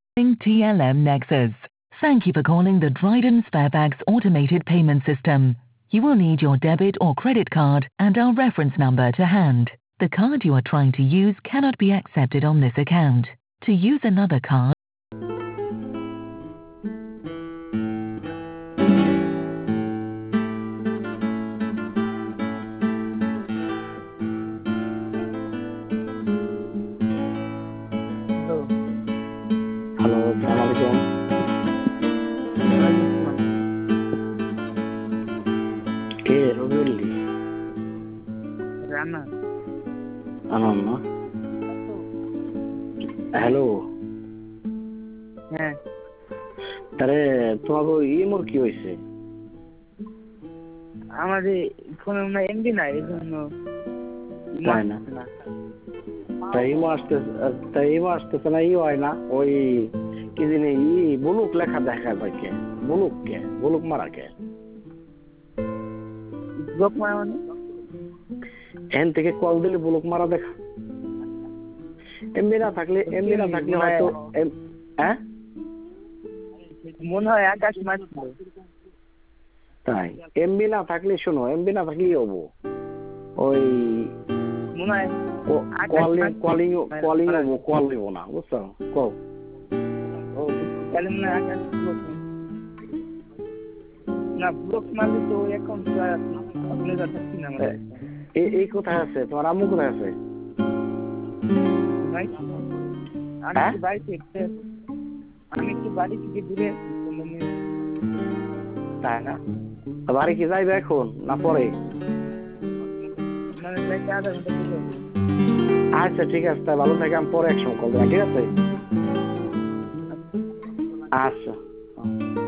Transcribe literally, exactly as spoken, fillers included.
T L M Nexus. Thank you for calling the Dryden Sparebags automated payment system. You will need your debit or credit card and our reference number to hand. The card you are trying to use cannot be accepted on this account. To use another card, hello আসসালামু আলাইকুম। কে রবিউল্লি? রানা আনাম না। Hello হ্যাঁ তারে তোমাকে ইমোর কি হয়েছে? আমাদের ফোনে না এমবি নাই এই জন্য তাই না? তাই ইমো আসতে তাই ইমো আসতেছে না, ই হয় না ওই কি জানি ই বুলুক লেখা দেখা যায় কে? বুলুক কে? বুলুক মারা কে? ব্লক মারা মানে এখান থেকে কল দিলে বুলুক মারা দেখা। এমবি না থাকলে এমবি না থাকলে হয়তো হ্যাঁ মনে হয় আকাশ মারছিল। তাই এমবি না থাকলে শোনো, এমবি না থাকলেই হবো ওই মনে হয় কলিং কলিং কলিং হবো, কল হবো না, বুঝছো? কল ও তাহলে মনে হয় আকাশ ব্লক না, ব্লক মারলে তো অ্যাকাউন্ট আপনি যাচ্ছি না আমাদের। এই এই কোথায় আছে তোমার আম্মু? কোথায় আছে? আমি কি বাড়িতে আমি একটু বাড়ি থেকে দূরে তাই না? বাড়ি কি যাইবে এখন না পরে? মানে যাইতে আধা ঘন্টা দূরে। আচ্ছা ঠিক আছে, তাই ভালো থাকে, আমি পরে একসময় কল দেবো, ঠিক আছে? আচ্ছা।